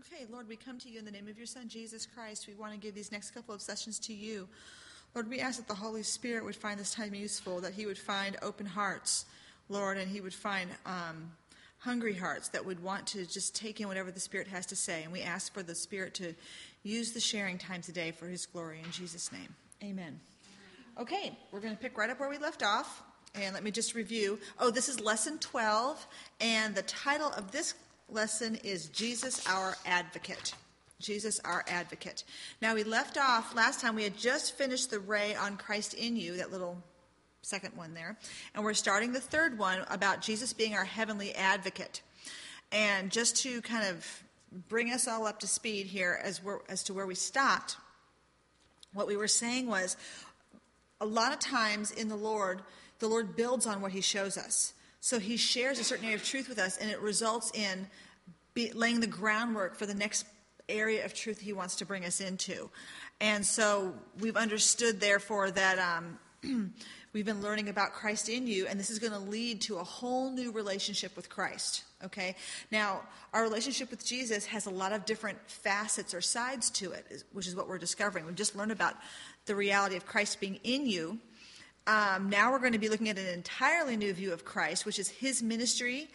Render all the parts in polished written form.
Okay, Lord, we come to you in the name of your Son, Jesus Christ. We want to give these next couple of sessions to you. Lord, we ask that the Holy Spirit would find this time useful, that he would find open hearts, Lord, and he would find hungry hearts that would want to just take in whatever the Spirit has to say. And we ask for the Spirit to use the sharing time today for his glory. In Jesus' name, amen. Okay, we're going to pick right up where we left off. And let me just review. Oh, this is Lesson 12, and the title of this lesson is Jesus Our Advocate. Jesus Our Advocate. Now, we left off, last time we had just finished the ray on Christ in you, that little second one there. And we're starting the third one about Jesus being our heavenly advocate. And just to kind of bring us all up to speed here as to where we stopped, what we were saying was a lot of times in the Lord builds on what he shows us. So he shares a certain area of truth with us, and it results in laying the groundwork for the next area of truth he wants to bring us into. And so we've understood, therefore, that we've been learning about Christ in you, and this is going to lead to a whole new relationship with Christ. Okay? Now, our relationship with Jesus has a lot of different facets or sides to it, which is what we're discovering. We've just learned about the reality of Christ being in you. Now we're going to be looking at an entirely new view of Christ, which is his ministry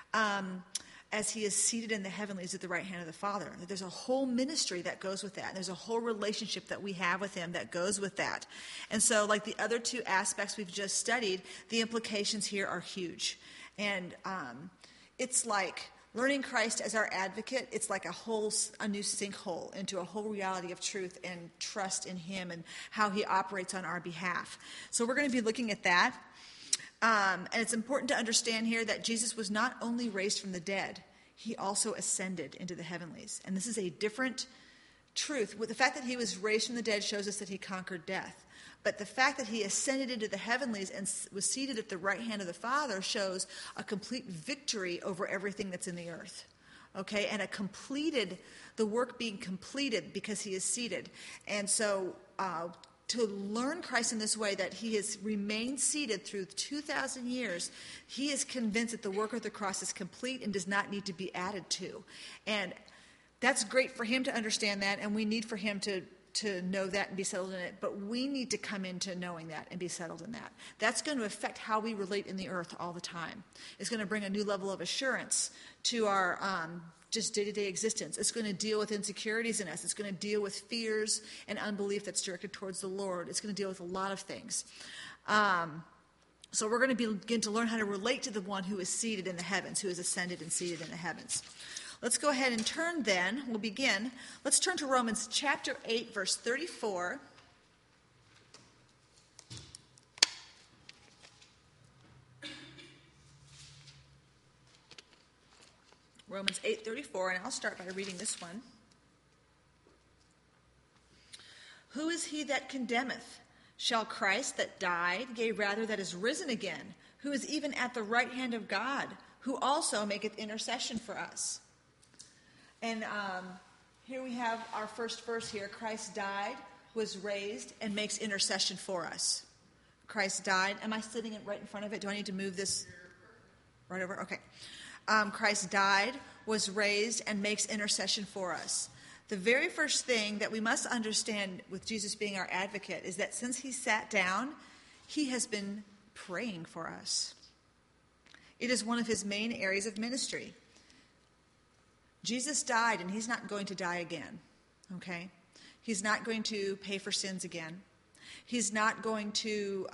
as he is seated in the heavenlies at the right hand of the Father. There's a whole ministry that goes with that. There's a whole relationship that we have with him that goes with that. And so, like the other two aspects we've just studied, the implications here are huge. And it's like learning Christ as our advocate, it's like a new sinkhole into a whole reality of truth and trust in him and how he operates on our behalf. So we're going to be looking at that. And it's important to understand here that Jesus was not only raised from the dead, he also ascended into the heavenlies. And this is a different truth. The fact that he was raised from the dead shows us that he conquered death. But the fact that he ascended into the heavenlies and was seated at the right hand of the Father shows a complete victory over everything that's in the earth. Okay? And the work being completed because he is seated. And so to learn Christ in this way, that he has remained seated through 2,000 years, he is convinced that the work of the cross is complete and does not need to be added to. And that's great for him to understand that, and we need for him to know that and be settled in it, but we need to come into knowing that and be settled in that. That's going to affect how we relate in the earth all the time. It's going to bring a new level of assurance to our just day-to-day existence. It's going to deal with insecurities in us. It's going to deal with fears and unbelief that's directed towards the Lord. It's going to deal with a lot of things. So we're going to begin to learn how to relate to the one who is seated in the heavens, who is ascended and seated in the heavens. Let's go ahead and turn then. We'll begin. Let's turn to Romans chapter 8, verse 34. Romans 8:34, and I'll start by reading this one. Who is he that condemneth? Shall Christ that died, yea, rather that is risen again, who is even at the right hand of God, who also maketh intercession for us? And here we have our first verse here. Christ died, was raised, and makes intercession for us. Christ died. Am I sitting right in front of it? Do I need to move this right over? Okay. Christ died, was raised, and makes intercession for us. The very first thing that we must understand with Jesus being our advocate is that since he sat down, he has been praying for us. It is one of his main areas of ministry. Jesus died, and he's not going to die again, okay? He's not going to pay for sins again. He's not going to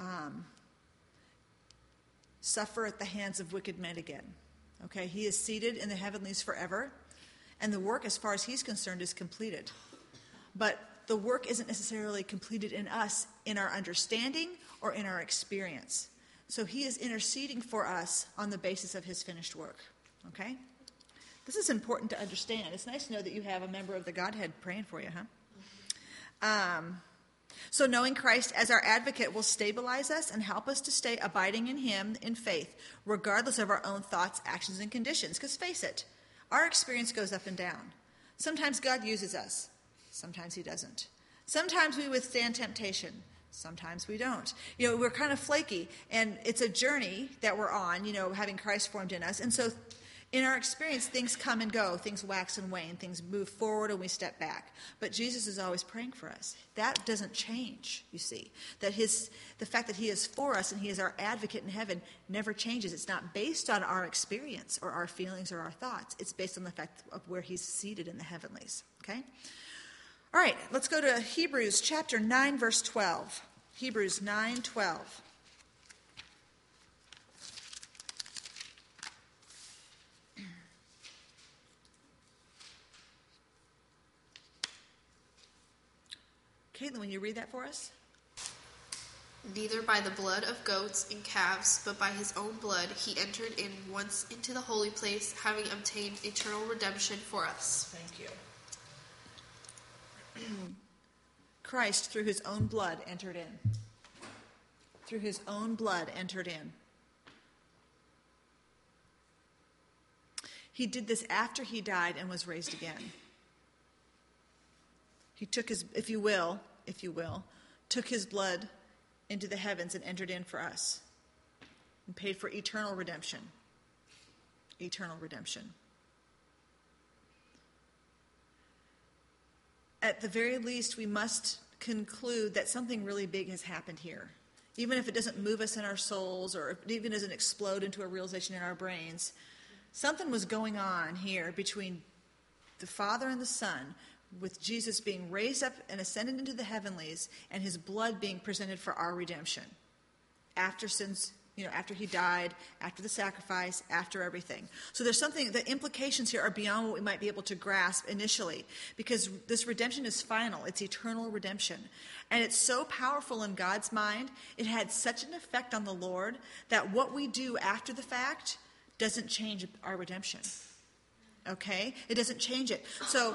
suffer at the hands of wicked men again, okay? He is seated in the heavenlies forever, and the work, as far as he's concerned, is completed. But the work isn't necessarily completed in us, in our understanding or in our experience. So he is interceding for us on the basis of his finished work, okay? This is important to understand. It's nice to know that you have a member of the Godhead praying for you, huh? So knowing Christ as our advocate will stabilize us and help us to stay abiding in him in faith, regardless of our own thoughts, actions, and conditions. Because face it, our experience goes up and down. Sometimes God uses us. Sometimes he doesn't. Sometimes we withstand temptation. Sometimes we don't. We're kind of flaky, and it's a journey that we're on, having Christ formed in us. And so In our experience, things come and go, things wax and wane, things move forward and we step back. But Jesus is always praying for us. That doesn't change, you see. That the fact that he is for us and he is our advocate in heaven never changes. It's not based on our experience or our feelings or our thoughts. It's based on the fact of where he's seated in the heavenlies. Okay? All right, let's go to Hebrews chapter 9, verse 12. Hebrews 9:12. Caitlin, will you read that for us? Neither by the blood of goats and calves, but by his own blood he entered in once into the holy place, having obtained eternal redemption for us. Thank you. Christ, through his own blood, entered in. Through his own blood, entered in. He did this after he died and was raised again. He took his, if you will, took his blood into the heavens and entered in for us and paid for eternal redemption. Eternal redemption. At the very least, we must conclude that something really big has happened here. Even if it doesn't move us in our souls or it even doesn't explode into a realization in our brains, something was going on here between the Father and the Son, with Jesus being raised up and ascended into the heavenlies and his blood being presented for our redemption. After sins, after he died, after the sacrifice, after everything. So there's something, the implications here are beyond what we might be able to grasp initially, because this redemption is final. It's eternal redemption. And it's so powerful in God's mind, it had such an effect on the Lord that what we do after the fact doesn't change our redemption. Okay? It doesn't change it. So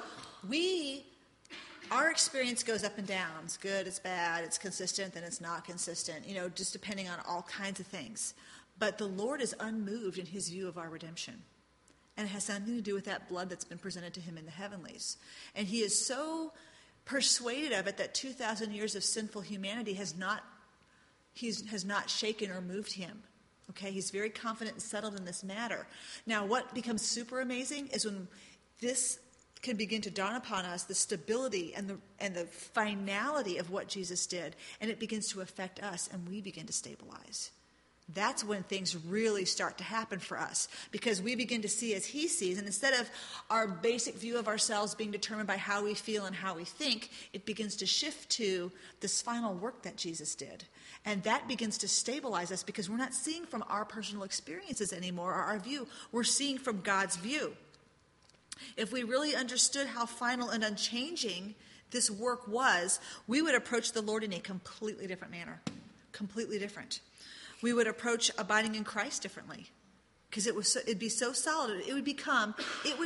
our experience goes up and down. It's good, it's bad, it's consistent, then it's not consistent, just depending on all kinds of things. But the Lord is unmoved in his view of our redemption. And it has something to do with that blood that's been presented to him in the heavenlies. And he is so persuaded of it that 2,000 years of sinful humanity has not shaken or moved him. Okay, he's very confident and settled in this matter. Now, what becomes super amazing is when this can begin to dawn upon us, the stability and the finality of what Jesus did, and it begins to affect us, and we begin to stabilize. That's when things really start to happen for us, because we begin to see as he sees, and instead of our basic view of ourselves being determined by how we feel and how we think, it begins to shift to this final work that Jesus did. And that begins to stabilize us, because we're not seeing from our personal experiences anymore, or our view. We're seeing from God's view. If we really understood how final and unchanging this work was, we would approach the Lord in a completely different manner. Completely different. We would approach abiding in Christ differently, because it'd be so solid. It would become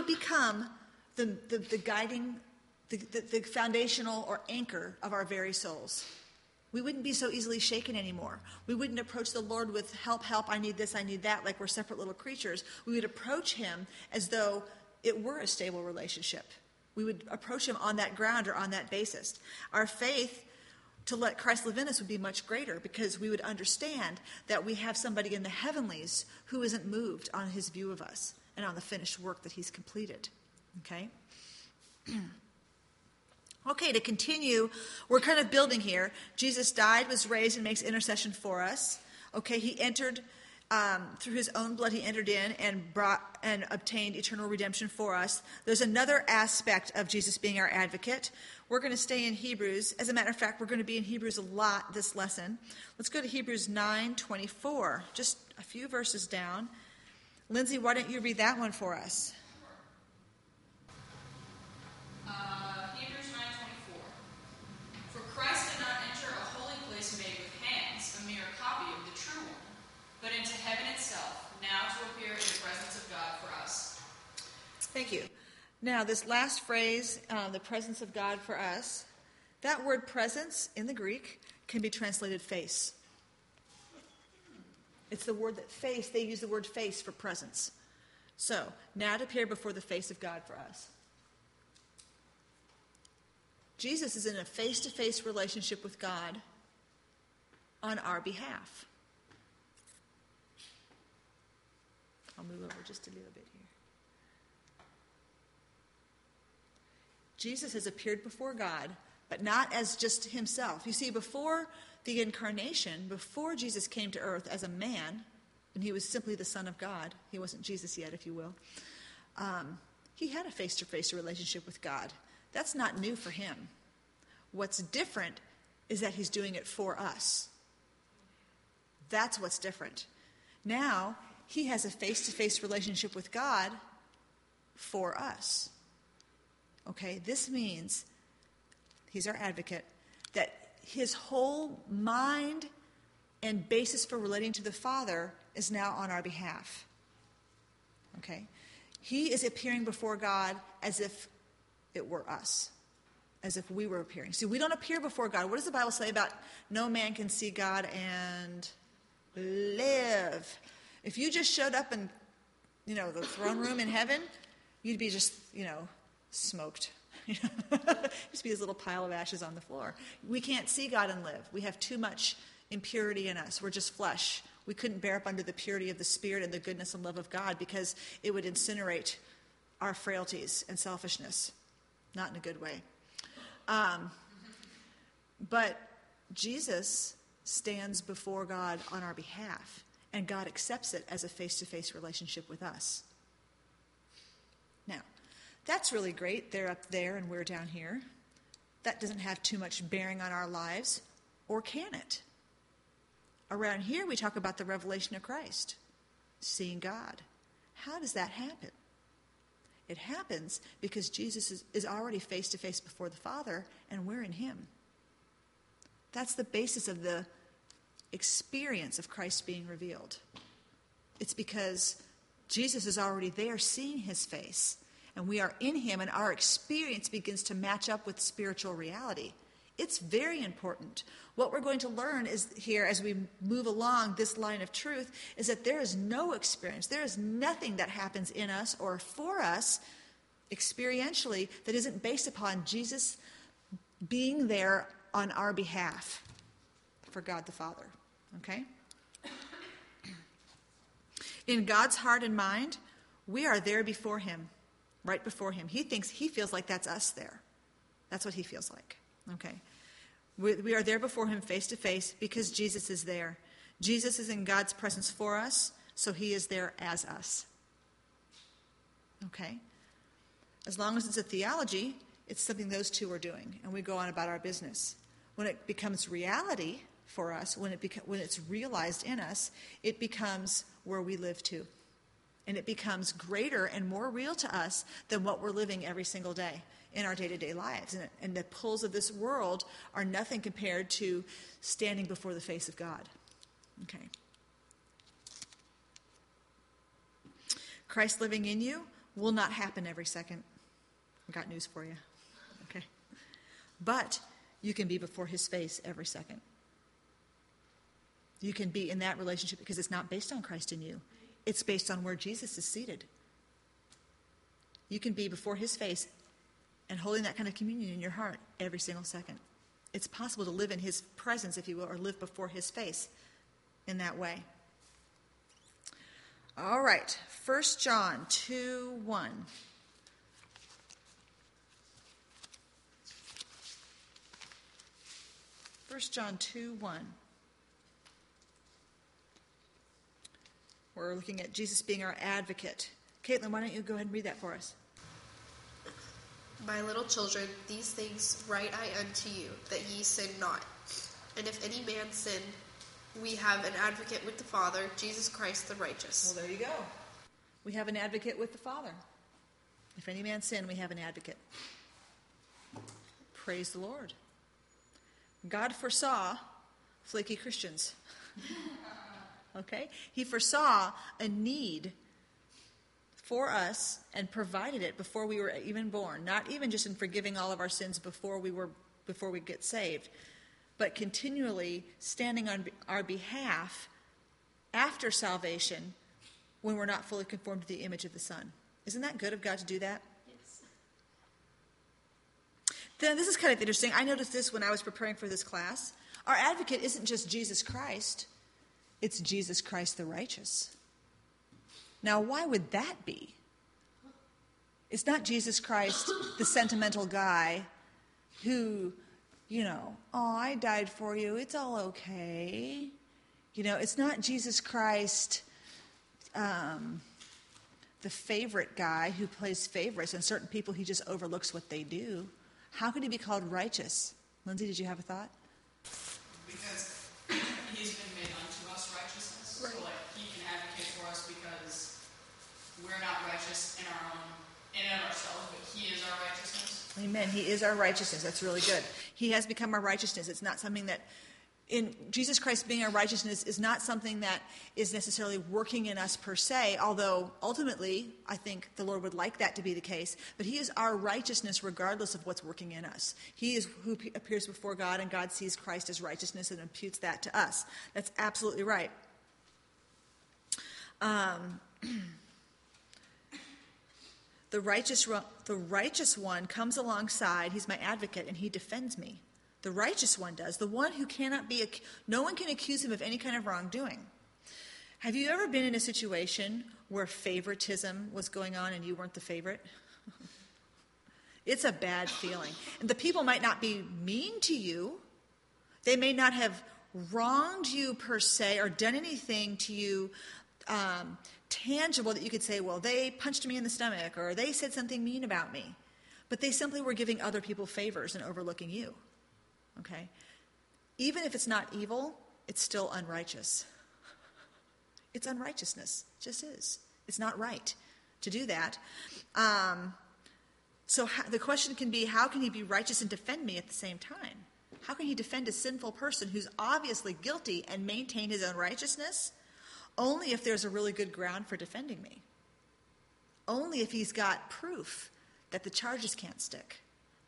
the guiding, the foundational or anchor of our very souls. We wouldn't be so easily shaken anymore. We wouldn't approach the Lord with help, I need this, I need that, like we're separate little creatures. We would approach him as though it were a stable relationship. We would approach him on that ground or on that basis. Our faith to let Christ live in us would be much greater, because we would understand that we have somebody in the heavenlies who isn't moved on his view of us and on the finished work that he's completed. Okay? Okay, to continue, we're kind of building here. Jesus died, was raised, and makes intercession for us. Okay, he entered through his own blood, he entered in and brought and obtained eternal redemption for us. There's another aspect of Jesus being our advocate. We're going to stay in Hebrews. As a matter of fact, we're going to be in Hebrews a lot this lesson. Let's go to Hebrews 9:24, just a few verses down. Lindsay, why don't you read that one for us? Hebrews 9:24. For Christ did not enter a holy place made with hands, a mere copy of the true one, but into heaven itself, now to appear in the presence of God for us. Thank you. Now, this last phrase, the presence of God for us, that word presence in the Greek can be translated face. It's the word that face, they use the word face for presence. So, now to appear before the face of God for us. Jesus is in a face-to-face relationship with God on our behalf. I'll move over just a little bit here. Jesus has appeared before God, but not as just himself. You see, before the incarnation, before Jesus came to earth as a man, and he was simply the Son of God, he wasn't Jesus yet, if you will, he had a face-to-face relationship with God. That's not new for him. What's different is that he's doing it for us. That's what's different. Now, he has a face-to-face relationship with God for us. Okay, this means, he's our advocate, that his whole mind and basis for relating to the Father is now on our behalf. Okay? He is appearing before God as if it were us, as if we were appearing. See, we don't appear before God. What does the Bible say about no man can see God and live? If you just showed up in, the throne room in heaven, you'd be just, smoked. Just be this little pile of ashes on the floor. We can't see God and live. We have too much impurity in us. We're just flesh. We couldn't bear up under the purity of the Spirit and the goodness and love of God because it would incinerate our frailties and selfishness. Not in a good way. But Jesus stands before God on our behalf, and God accepts it as a face-to-face relationship with us. Now, that's really great. They're up there and we're down here. That doesn't have too much bearing on our lives, or can it? Around here we talk about the revelation of Christ, seeing God. How does that happen? It happens because Jesus is already face-to-face before the Father, and we're in him. That's the basis of the experience of Christ being revealed. It's because Jesus is already there seeing his face, and we are in him, and our experience begins to match up with spiritual reality. It's very important. What we're going to learn is here as we move along this line of truth is that there is no experience. There is nothing that happens in us or for us experientially that isn't based upon Jesus being there on our behalf for God the Father. Okay? In God's heart and mind, we are there before him, right before him. He feels like that's us there. That's what he feels like. Okay. We are there before him face to face because Jesus is there. Jesus is in God's presence for us, so he is there as us. Okay? As long as it's a theology, it's something those two are doing, and we go on about our business. When it becomes reality for us, when it's realized in us, it becomes where we live too. And it becomes greater and more real to us than what we're living every single day in our day-to-day lives. And the pulls of this world are nothing compared to standing before the face of God. Okay. Christ living in you will not happen every second. I've got news for you. Okay. But you can be before his face every second. You can be in that relationship because it's not based on Christ in you. It's based on where Jesus is seated. You can be before his face and holding that kind of communion in your heart every single second. It's possible to live in his presence, if you will, or live before his face in that way. All right, 1 John 2:1. First John 2:1. We're looking at Jesus being our advocate. Caitlin, why don't you go ahead and read that for us? My little children, these things write I unto you, that ye sin not. And if any man sin, we have an advocate with the Father, Jesus Christ the righteous. Well, there you go. We have an advocate with the Father. If any man sin, we have an advocate. Praise the Lord. God foresaw flaky Christians. Okay? He foresaw a need for us and provided it before we were even born. Not even just in forgiving all of our sins before we get saved, but continually standing on our behalf after salvation when we're not fully conformed to the image of the Son. Isn't that good of God to do that? Yes. Then this is kind of interesting. I noticed this when I was preparing for this class. Our advocate isn't just Jesus Christ. It's Jesus Christ the righteous. Now, why would that be? It's not Jesus Christ, the sentimental guy who, oh, I died for you. It's all okay. It's not Jesus Christ, the favorite guy who plays favorites, and certain people he just overlooks what they do. How could he be called righteous? Lindsay, did you have a thought? Because he's been made unto us righteousness. Right. So he can advocate for us because we're not righteous in and of ourselves, but he is our righteousness. Amen. He is our righteousness. That's really good. He has become our righteousness. It's not something that, in Jesus Christ being our righteousness, is not something that is necessarily working in us per se, although ultimately I think the Lord would like that to be the case. But he is our righteousness regardless of what's working in us. He is who appears before God, and God sees Christ as righteousness and imputes that to us. That's absolutely right. The righteous one comes alongside. He's my advocate, and he defends me. The righteous one does. The one who no one can accuse him of any kind of wrongdoing. Have you ever been in a situation where favoritism was going on and you weren't the favorite? It's a bad feeling. And the people might not be mean to you. They may not have wronged you per se or done anything to you tangible that you could say, well, they punched me in the stomach or they said something mean about me. But they simply were giving other people favors and overlooking you. Okay? Even if it's not evil, it's still unrighteous. It's unrighteousness. It just is. It's not right to do that. So the question can be, how can he be righteous and defend me at the same time? How can he defend a sinful person who's obviously guilty and maintain his own righteousness? Only if there's a really good ground for defending me. Only if he's got proof that the charges can't stick.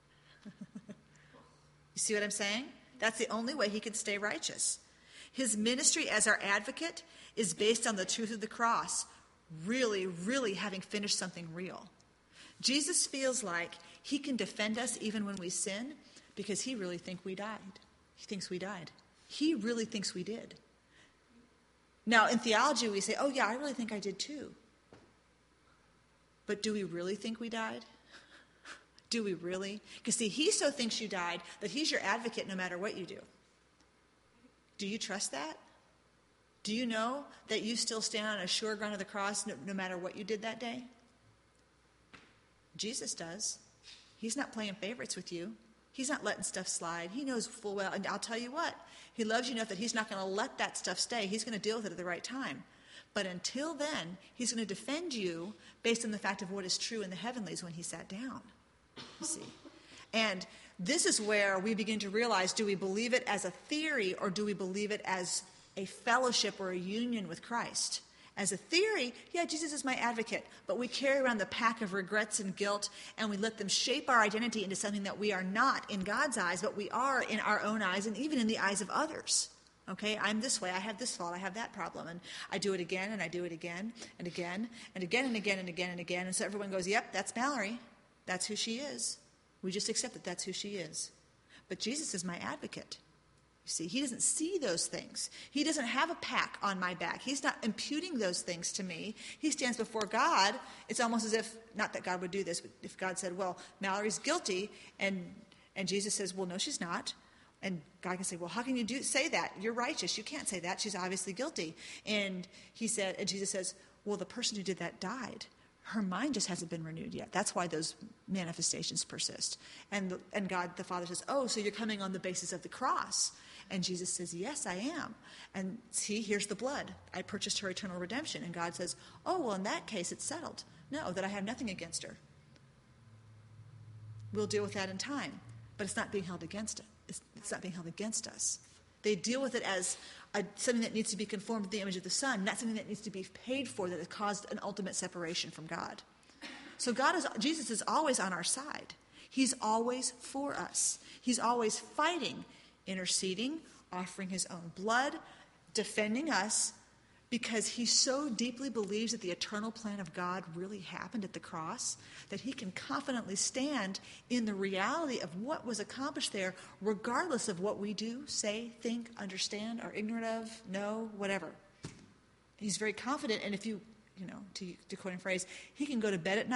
You see what I'm saying? That's the only way he can stay righteous. His ministry as our advocate is based on the truth of the cross, really, really having finished something real. Jesus feels like he can defend us even when we sin because he really thinks we died. He thinks we died. He really thinks we did. Now, in theology, we say, oh, yeah, I really think I did too. But do we really think we died? Do we really? Because, see, he so thinks you died that he's your advocate no matter what you do. Do you trust that? Do you know that you still stand on a sure ground of the cross no matter what you did that day? Jesus does. He's not playing favorites with you. He's not letting stuff slide. He knows full well, and I'll tell you what, he loves you enough that he's not going to let that stuff stay. He's going to deal with it at the right time. But until then, he's going to defend you based on the fact of what is true in the heavenlies when he sat down. You see? And this is where we begin to realize, do we believe it as a theory or do we believe it as a fellowship or a union with Christ? As a theory, yeah, Jesus is my advocate, but we carry around the pack of regrets and guilt, and we let them shape our identity into something that we are not in God's eyes, but we are in our own eyes and even in the eyes of others. Okay, I'm this way, I have this fault, I have that problem, and I do it again, and I do it again, and again, and again, and again, and again, and again, and so everyone goes, yep, that's Mallory. That's who she is. We just accept that that's who she is. But Jesus is my advocate. You see, he doesn't see those things. He doesn't have a pack on my back. He's not imputing those things to me. He stands before God. It's almost as if, not that God would do this, but if God said, well, Mallory's guilty, and Jesus says, well, no, she's not. And God can say, well, how can you say that? You're righteous. You can't say that. She's obviously guilty. And Jesus says, well, the person who did that died. Her mind just hasn't been renewed yet. That's why those manifestations persist. And God, the Father, says, oh, so you're coming on the basis of the cross. And Jesus says, yes, I am. And see, here's the blood. I purchased her eternal redemption. And God says, oh, well, in that case, it's settled. No, that I have nothing against her. We'll deal with that in time. But it's not being held against it. It's not being held against us. They deal with it as something that needs to be conformed to the image of the Son, not something that needs to be paid for, that has caused an ultimate separation from God. So Jesus is always on our side. He's always for us. He's always fighting, interceding, offering his own blood, defending us, because he so deeply believes that the eternal plan of God really happened at the cross, that he can confidently stand in the reality of what was accomplished there, regardless of what we do, say, think, understand, are ignorant of, know, whatever. He's very confident, and if to coin a phrase, he can go to bed at night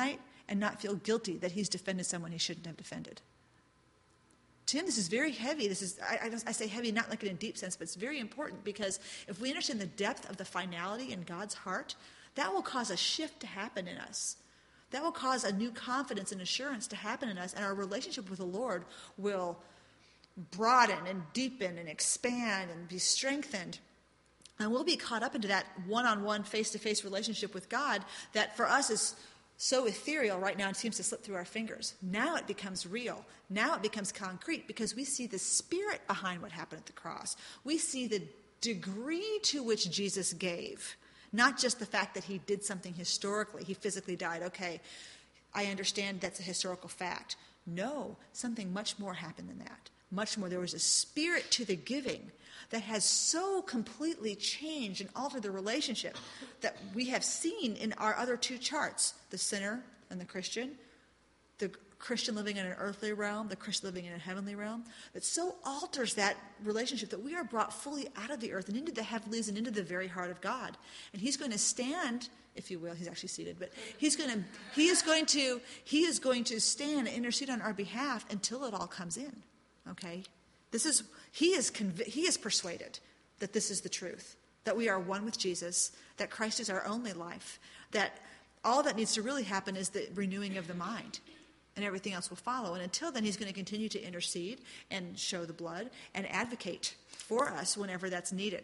and not feel guilty that he's defended someone he shouldn't have defended. To him, this is very heavy. I say heavy not like in a deep sense, but it's very important, because if we understand the depth of the finality in God's heart, that will cause a shift to happen in us. That will cause a new confidence and assurance to happen in us, and our relationship with the Lord will broaden and deepen and expand and be strengthened. And we'll be caught up into that one-on-one, face-to-face relationship with God that for us is so ethereal right now, it seems to slip through our fingers. Now it becomes real. Now it becomes concrete, because we see the spirit behind what happened at the cross. We see the degree to which Jesus gave, not just the fact that he did something historically. He physically died. Okay, I understand that's a historical fact. No, something much more happened than that. Much more. There was a spirit to the giving that has so completely changed and altered the relationship that we have seen in our other two charts, the sinner and the Christian living in an earthly realm, the Christian living in a heavenly realm, that so alters that relationship that we are brought fully out of the earth and into the heavenlies and into the very heart of God. And he's going to stand, if you will, he's actually seated, but he is going to stand and intercede on our behalf until it all comes in. Okay? He is persuaded that this is the truth, that we are one with Jesus, that Christ is our only life, that all that needs to really happen is the renewing of the mind, and everything else will follow. And until then, he's going to continue to intercede and show the blood and advocate for us whenever that's needed.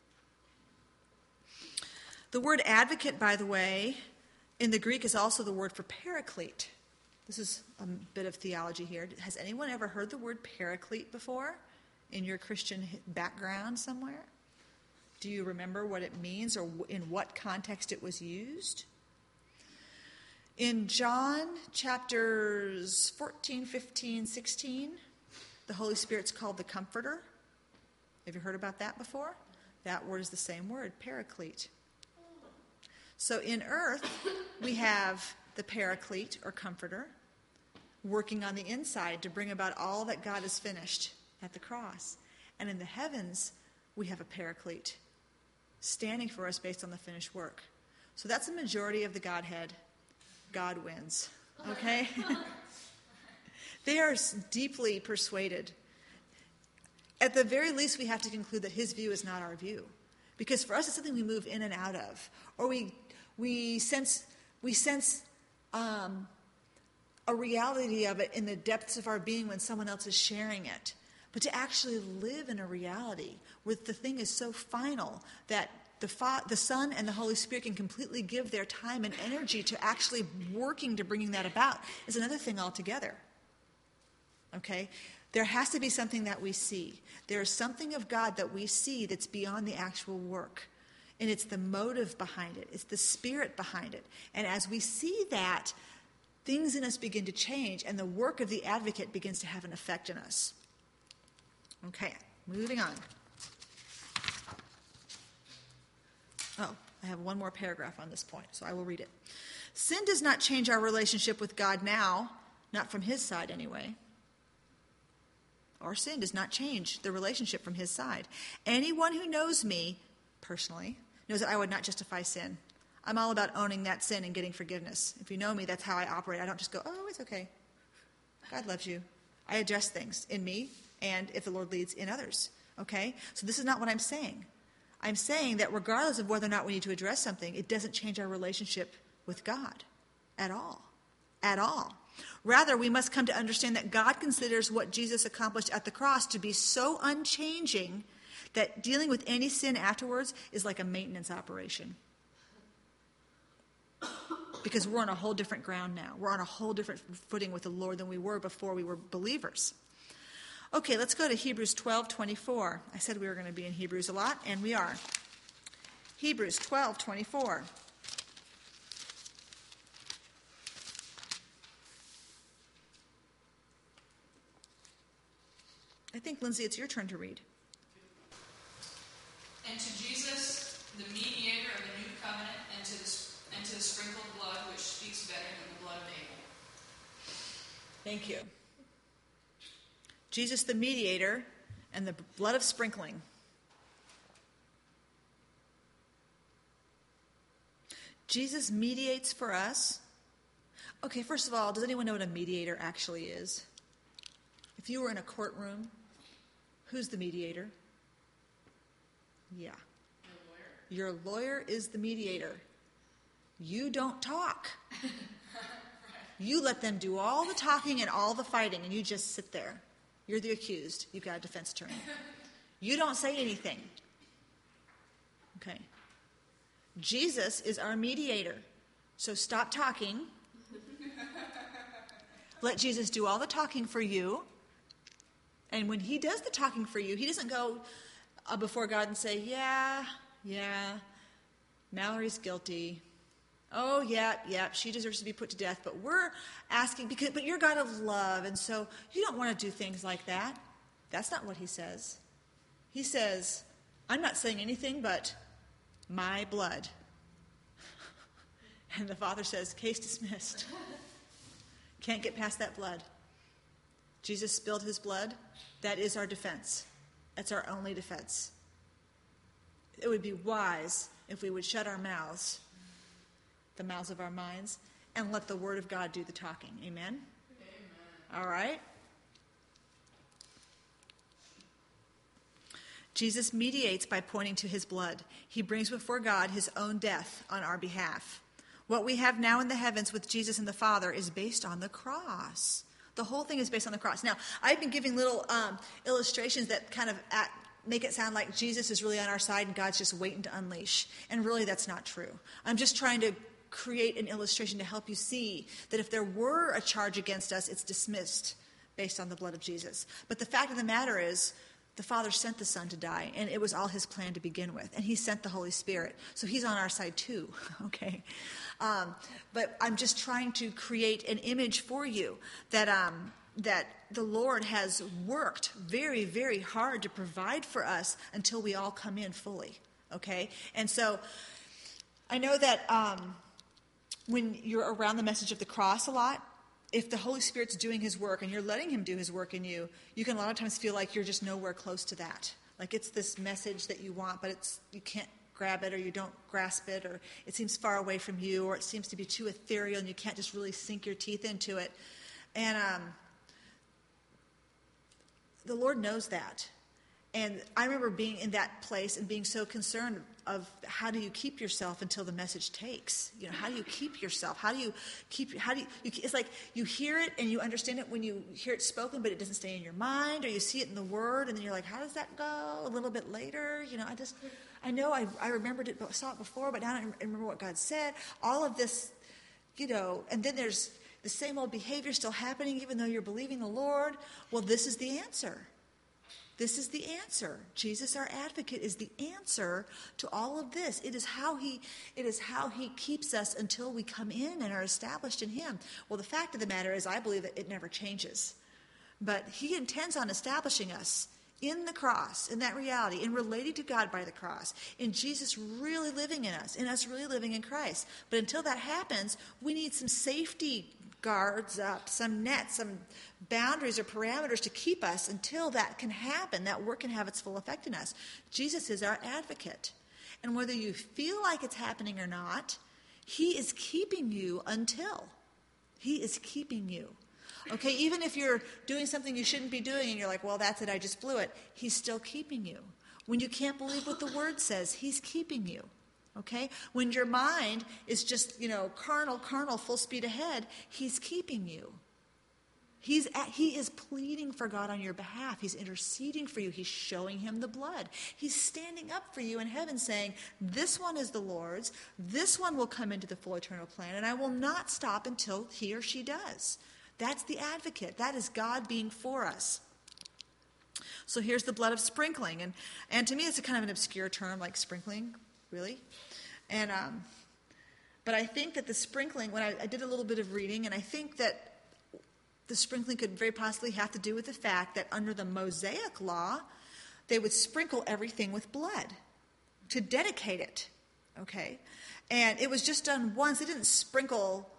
The word advocate, by the way, in the Greek is also the word for paraclete. This is a bit of theology here. Has anyone ever heard the word paraclete before in your Christian background somewhere? Do you remember what it means or in what context it was used? In John chapters 14, 15, 16, the Holy Spirit's called the Comforter. Have you heard about that before? That word is the same word, paraclete. So in earth, we have the paraclete or comforter working on the inside to bring about all that God has finished at the cross. And in the heavens, we have a paraclete standing for us based on the finished work. So that's the majority of the Godhead. God wins. Okay? They are deeply persuaded. At the very least, we have to conclude that his view is not our view. Because for us, it's something we move in and out of. Or we sense a reality of it in the depths of our being when someone else is sharing it. But to actually live in a reality where the thing is so final that the Son and the Holy Spirit can completely give their time and energy to actually working to bringing that about is another thing altogether. Okay? There has to be something that we see. There is something of God that we see that's beyond the actual work. And it's the motive behind it. It's the spirit behind it. And as we see that, things in us begin to change, and the work of the advocate begins to have an effect in us. Okay, moving on. Oh, I have one more paragraph on this point, so I will read it. Sin does not change our relationship with God now, not from his side anyway. Our sin does not change the relationship from his side. Anyone who knows me personally knows that I would not justify sin. I'm all about owning that sin and getting forgiveness. If you know me, that's how I operate. I don't just go, oh, it's okay. God loves you. I adjust things in me and, if the Lord leads, in others. Okay? So this is not what I'm saying. I'm saying that regardless of whether or not we need to address something, it doesn't change our relationship with God at all. At all. Rather, we must come to understand that God considers what Jesus accomplished at the cross to be so unchanging that dealing with any sin afterwards is like a maintenance operation. Because we're on a whole different ground now. We're on a whole different footing with the Lord than we were before we were believers. Okay, let's go to Hebrews 12:24. I said we were going to be in Hebrews a lot, and we are. Hebrews 12:24. I think, Lindsay, it's your turn to read. And to Jesus, the mediator of the new covenant, and to the sprinkled blood, which speaks better than the blood of Abel. Thank you. Jesus, the mediator, and the blood of sprinkling. Jesus mediates for us. Okay, first of all, does anyone know what a mediator actually is? If you were in a courtroom, who's the mediator? Yeah. Your lawyer is the mediator. You don't talk. You let them do all the talking and all the fighting, and you just sit there. You're the accused. You've got a defense attorney. You don't say anything. Okay. Jesus is our mediator. So stop talking. Let Jesus do all the talking for you. And when he does the talking for you, he doesn't go before God and say, yeah, Mallory's guilty. Oh, yeah, she deserves to be put to death. But we're asking, but you're God of love, and so you don't want to do things like that. That's not what he says. He says, I'm not saying anything but my blood. And the Father says, case dismissed. Can't get past that blood. Jesus spilled his blood. That is our defense. That's our only defense. It would be wise if we would shut our mouths, the mouths of our minds, and let the Word of God do the talking. Amen? All right? Jesus mediates by pointing to his blood. He brings before God his own death on our behalf. What we have now in the heavens with Jesus and the Father is based on the cross. The whole thing is based on the cross. Now, I've been giving little illustrations that kind of make it sound like Jesus is really on our side and God's just waiting to unleash. And really, that's not true. I'm just trying to create an illustration to help you see that if there were a charge against us, it's dismissed based on the blood of Jesus. But the fact of the matter is, the Father sent the Son to die, and it was all his plan to begin with. And he sent the Holy Spirit. So he's on our side too, okay? But I'm just trying to create an image for you that the Lord has worked very, very hard to provide for us until we all come in fully, okay? And so I know that when you're around the message of the cross a lot, if the Holy Spirit's doing his work and you're letting him do his work in you, you can a lot of times feel like you're just nowhere close to that. Like it's this message that you want, but you can't grab it, or you don't grasp it, or it seems far away from you, or it seems to be too ethereal and you can't just really sink your teeth into it. And the Lord knows that. And I remember being in that place and being so concerned of how do you keep yourself until the message takes? You know, how do you keep yourself? It's like you hear it and you understand it when you hear it spoken, but it doesn't stay in your mind, or you see it in the Word and then you're like, how does that go a little bit later? You know, I remembered it, saw it before, but now I remember what God said. All of this, you know, and then there's the same old behavior still happening even though you're believing the Lord. Well, this is the answer. This is the answer. Jesus, our advocate, is the answer to all of this. It is how he keeps us until we come in and are established in him. Well, the fact of the matter is, I believe that it never changes. But he intends on establishing us in the cross, in that reality, in relating to God by the cross, in Jesus really living in us really living in Christ. But until that happens, we need some safety guards up, some nets, some boundaries or parameters to keep us until that can happen, that work can have its full effect in us. Jesus is our advocate. And whether you feel like it's happening or not, he is keeping you until. He is keeping you. Okay, even if you're doing something you shouldn't be doing and you're like, well, that's it, I just blew it, he's still keeping you. When you can't believe what the Word says, he's keeping you. Okay? When your mind is just, carnal, full speed ahead, he's keeping you. He is pleading for God on your behalf. He's interceding for you. He's showing him the blood. He's standing up for you in heaven saying, this one is the Lord's. This one will come into the full eternal plan, and I will not stop until he or she does. That's the advocate. That is God being for us. So here's the blood of sprinkling. And to me, it's a kind of an obscure term, like sprinkling, really. And but I think that the sprinkling, when I did a little bit of reading, and I think that the sprinkling could very possibly have to do with the fact that under the Mosaic law, they would sprinkle everything with blood to dedicate it, okay? And it was just done once. They didn't sprinkle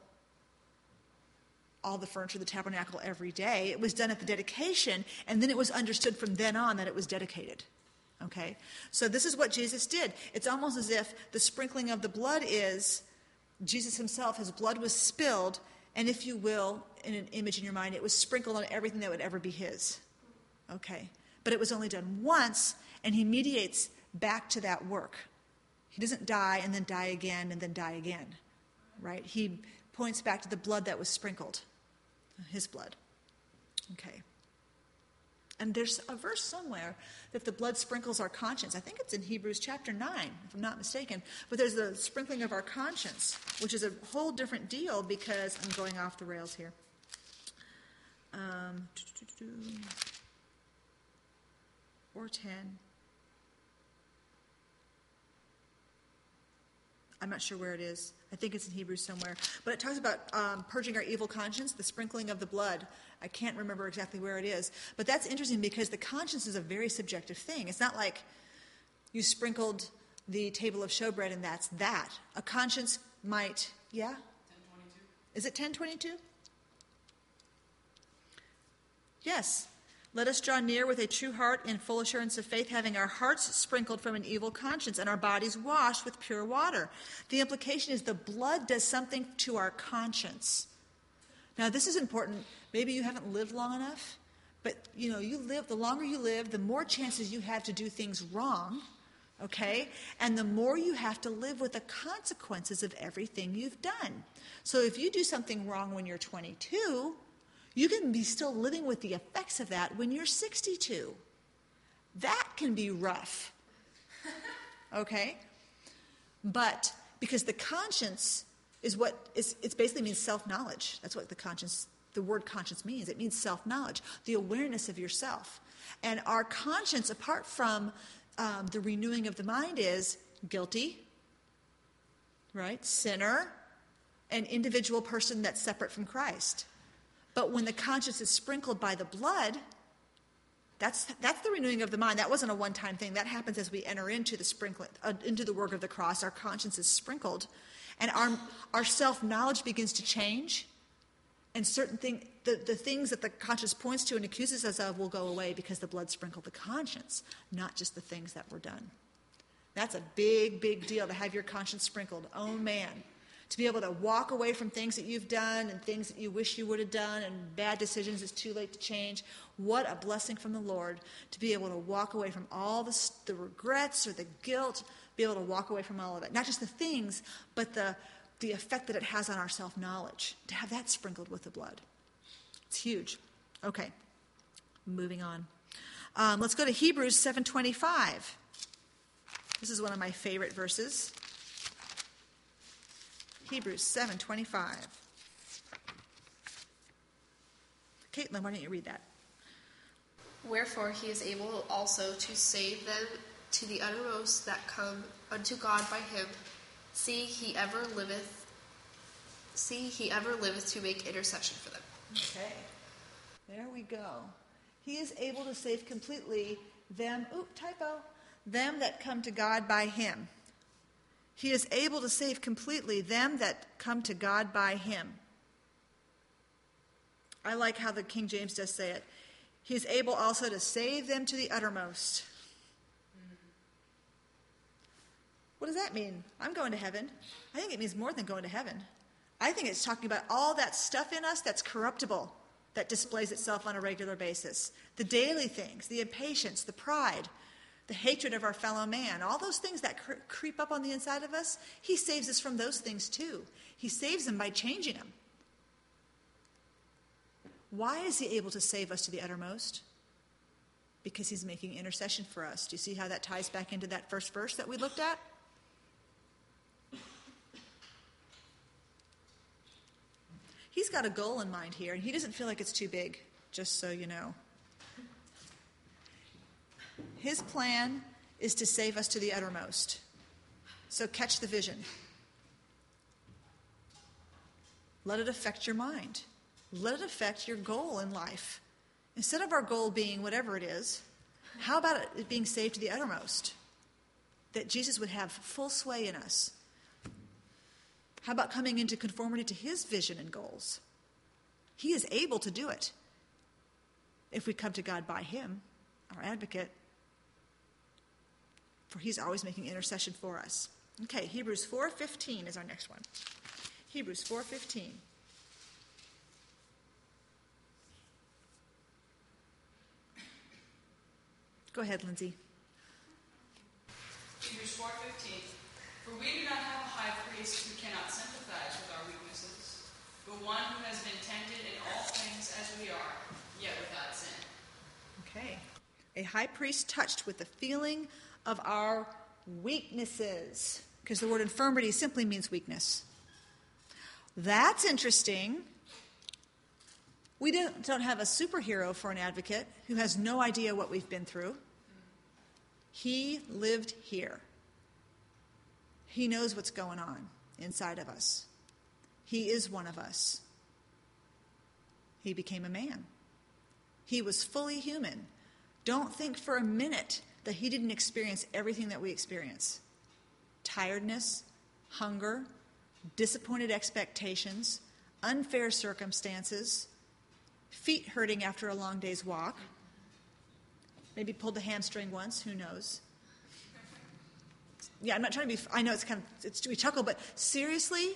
all the furniture of the tabernacle every day. It was done at the dedication, and then it was understood from then on that it was dedicated. Okay? So this is what Jesus did. It's almost as if the sprinkling of the blood is Jesus himself, his blood was spilled, And if you will, in an image in your mind, it was sprinkled on everything that would ever be his. Okay. But it was only done once, and he mediates back to that work. He doesn't die and then die again and then die again. Right? He points back to the blood that was sprinkled. His blood. Okay. And there's a verse somewhere that the blood sprinkles our conscience. I think it's in Hebrews chapter 9, if I'm not mistaken. But there's the sprinkling of our conscience, which is a whole different deal because I'm going off the rails here. Or 10. I'm not sure where it is. I think it's in Hebrews somewhere. But it talks about purging our evil conscience, the sprinkling of the blood. I can't remember exactly where it is. But that's interesting because the conscience is a very subjective thing. It's not like you sprinkled the table of showbread and that's that. A conscience might, yeah? 10:22. Is it 10:22? Yes. Let us draw near with a true heart in full assurance of faith, having our hearts sprinkled from an evil conscience and our bodies washed with pure water. The implication is the blood does something to our conscience. Now, this is important. Maybe you haven't lived long enough, but, you live, the longer you live, the more chances you have to do things wrong, okay? And the more you have to live with the consequences of everything you've done. So if you do something wrong when you're 22, you can be still living with the effects of that when you're 62. That can be rough. Okay? But because the conscience is it basically means self-knowledge. That's what the word conscience means. It means self-knowledge, the awareness of yourself. And our conscience, apart from the renewing of the mind, is guilty, right? Sinner, an individual person that's separate from Christ. But when the conscience is sprinkled by the blood, that's the renewing of the mind. That wasn't a one-time thing. That happens as we enter into the sprinkling, into the work of the cross. Our conscience is sprinkled, and our self-knowledge begins to change. And certain things, the things that the conscience points to and accuses us of, will go away because the blood sprinkled the conscience, not just the things that were done. That's a big, big deal to have your conscience sprinkled. Oh man. To be able to walk away from things that you've done and things that you wish you would have done and bad decisions it's too late to change. What a blessing from the Lord to be able to walk away from all the regrets or the guilt, be able to walk away from all of it. Not just the things, but the effect that it has on our self-knowledge. To have that sprinkled with the blood. It's huge. Okay, moving on. Let's go to Hebrews 7:25. This is one of my favorite verses. Hebrews 7:25. Caitlin, why don't you read that? Wherefore he is able also to save them to the uttermost that come unto God by him, seeing he ever liveth to make intercession for them. Okay. There we go. He is able to save completely them that come to God by him. He is able to save completely them that come to God by him. I like how the King James does say it. He is able also to save them to the uttermost. What does that mean? I'm going to heaven. I think it means more than going to heaven. I think it's talking about all that stuff in us that's corruptible, that displays itself on a regular basis. The daily things, the impatience, the pride, the hatred of our fellow man, all those things that creep up on the inside of us, he saves us from those things too. He saves them by changing them. Why is he able to save us to the uttermost? Because he's making intercession for us. Do you see how that ties back into that first verse that we looked at? He's got a goal in mind here, and he doesn't feel like it's too big, just so you know. His plan is to save us to the uttermost. So catch the vision. Let it affect your mind. Let it affect your goal in life. Instead of our goal being whatever it is, how about it being saved to the uttermost? That Jesus would have full sway in us. How about coming into conformity to his vision and goals? He is able to do it if we come to God by him, our advocate, for he's always making intercession for us. Okay, Hebrews 4:15 is our next one. Hebrews 4:15. Go ahead, Lindsay. Hebrews 4:15. For we do not have a high priest who cannot sympathize with our weaknesses, but one who has been tempted in all things as we are, yet without sin. Okay. A high priest touched with the feeling of our weaknesses, because the word infirmity simply means weakness. That's interesting. We don't have a superhero for an advocate who has no idea what we've been through. He lived here. He knows what's going on inside of us. He is one of us. He became a man. He was fully human. Don't think for a minute that he didn't experience everything that we experience. Tiredness, hunger, disappointed expectations, unfair circumstances, feet hurting after a long day's walk. Maybe pulled a hamstring once, who knows? Yeah, I'm not trying to be, I know we chuckle, but seriously,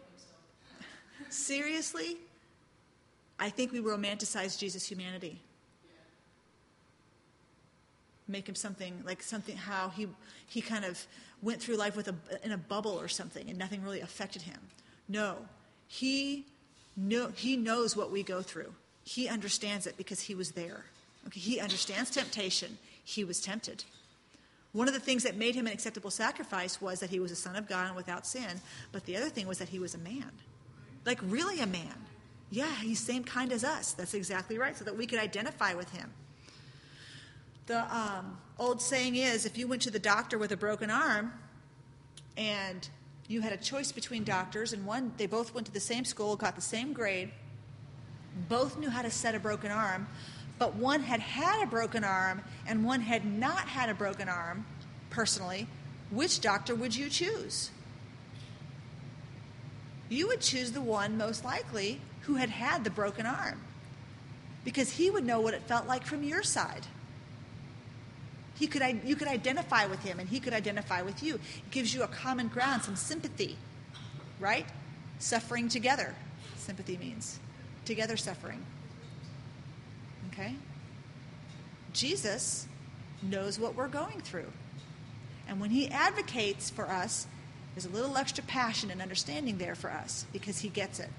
I think we romanticize Jesus' humanity. Make him something how he kind of went through life in a bubble or something and nothing really affected him. No, he knows what we go through. He understands it because he was there. Okay, he understands temptation. He was tempted. One of the things that made him an acceptable sacrifice was that he was a son of God and without sin. But the other thing was that he was a man. Like really a man. Yeah, he's the same kind as us. That's exactly right. So that we could identify with him. The old saying is, if you went to the doctor with a broken arm and you had a choice between doctors and they both went to the same school, got the same grade, both knew how to set a broken arm, but one had a broken arm and one had not had a broken arm, personally, which doctor would you choose? You would choose the one most likely who had the broken arm, because he would know what it felt like from your side. You could identify with him and he could identify with you. It gives you a common ground, some sympathy, right? Suffering together, sympathy means. Together suffering. Okay? Jesus knows what we're going through. And when he advocates for us, there's a little extra passion and understanding there for us because he gets it.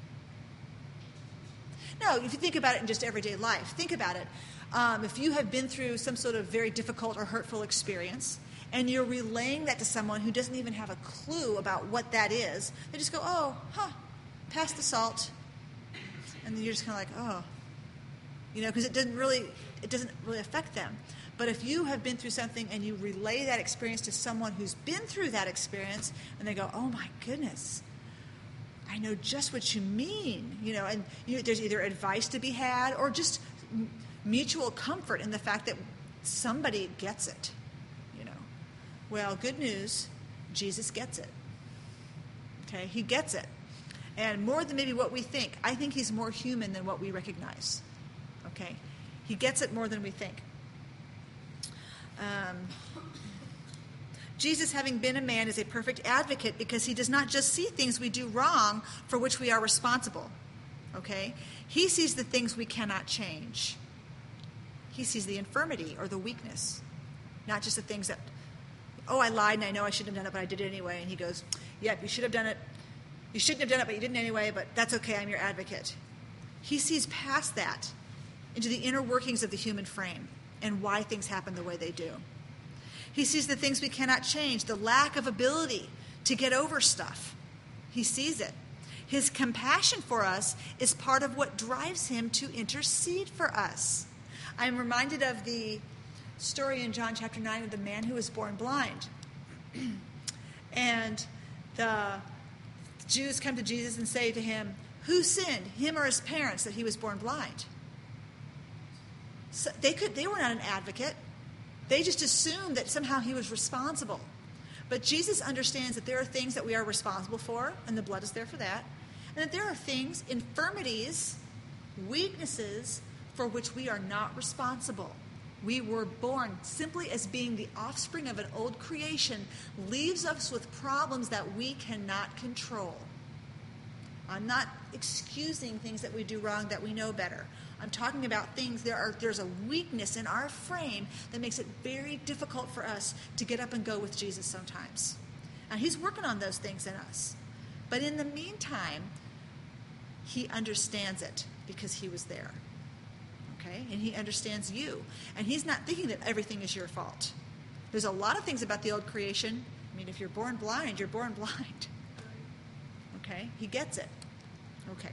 Now, if you think about it in just everyday life, think about it. If you have been through some sort of very difficult or hurtful experience and you're relaying that to someone who doesn't even have a clue about what that is, they just go, pass the salt. And then you're just kind of like, because it doesn't really affect them. But if you have been through something and you relay that experience to someone who's been through that experience, and they go, oh my goodness, I know just what you mean, and there's either advice to be had or just mutual comfort in the fact that somebody gets it, Well, good news, Jesus gets it. Okay, he gets it. And more than maybe what we think. I think he's more human than what we recognize. Okay? He gets it more than we think. Jesus, having been a man, is a perfect advocate because he does not just see things we do wrong for which we are responsible. Okay? He sees the things we cannot change. He sees the infirmity or the weakness. Not just the things that, I lied and I know I shouldn't have done it, but I did it anyway. And he goes, yep, you should have done it. You shouldn't have done it, but you didn't anyway, but that's okay, I'm your advocate. He sees past that into the inner workings of the human frame and why things happen the way they do. He sees the things we cannot change, the lack of ability to get over stuff. He sees it. His compassion for us is part of what drives him to intercede for us. I'm reminded of the story in John chapter 9 of the man who was born blind. And the Jews come to Jesus and say to him, who sinned, him or his parents, that he was born blind? So they were not an advocate. They just assumed that somehow he was responsible. But Jesus understands that there are things that we are responsible for, and the blood is there for that, and that there are things, infirmities, weaknesses, for which we are not responsible. We were born simply as being the offspring of an old creation, leaves us with problems that we cannot control. I'm not excusing things that we do wrong that we know better. I'm talking about things, there's a weakness in our frame that makes it very difficult for us to get up and go with Jesus sometimes. And he's working on those things in us. But in the meantime, he understands it because he was there. Okay? And he understands you. And he's not thinking that everything is your fault. There's a lot of things about the old creation. I mean, if you're born blind, you're born blind. Okay? He gets it. Okay.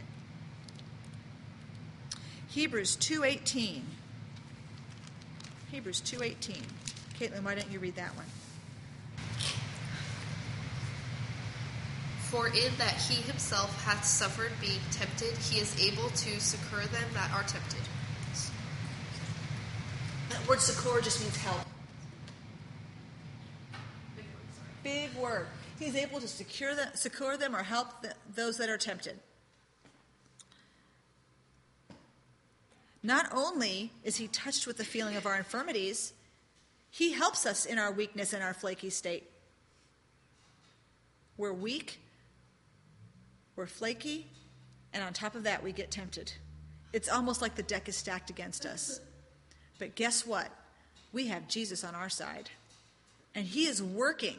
Hebrews 2:18. Hebrews 2:18. Caitlin, why don't you read that one? For in that he himself hath suffered being tempted, he is able to succor them that are tempted. That word succor just means help. Big word. He's able to succor them or help those that are tempted. Not only is he touched with the feeling of our infirmities, he helps us in our weakness and our flaky state. We're weak, we're flaky, and on top of that, we get tempted. It's almost like the deck is stacked against us. But guess what? We have Jesus on our side. And he is working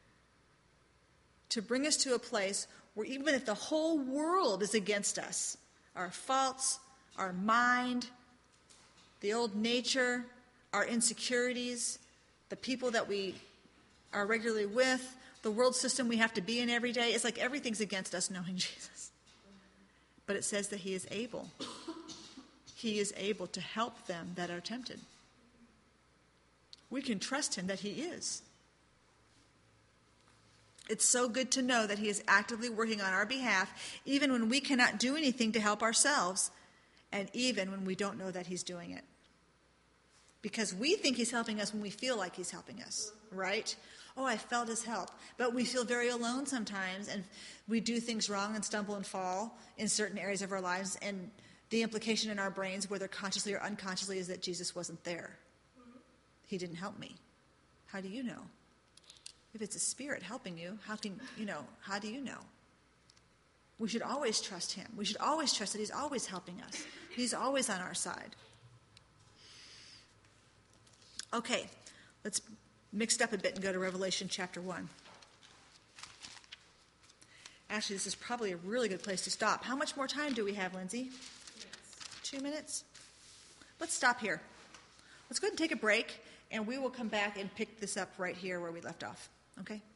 to bring us to a place where even if the whole world is against us, our faults, our mind, the old nature, our insecurities, the people that we are regularly with, the world system we have to be in every day, it's like everything's against us knowing Jesus. But it says that he is able. He is able to help them that are tempted. We can trust him that he is. It's so good to know that he is actively working on our behalf, even when we cannot do anything to help ourselves, and even when we don't know that he's doing it. Because we think he's helping us when we feel like he's helping us, right? Oh, I felt his help. But we feel very alone sometimes, and we do things wrong and stumble and fall in certain areas of our lives, and the implication in our brains, whether consciously or unconsciously, is that Jesus wasn't there. He didn't help me. How do you know? If it's a spirit helping you, how do you know? We should always trust him. We should always trust that he's always helping us. He's always on our side. Okay, let's mix it up a bit and go to Revelation chapter 1. Actually, this is probably a really good place to stop. How much more time do we have, Lindsay? 2 minutes? Let's stop here. Let's go ahead and take a break, and we will come back and pick this up right here where we left off. Okay?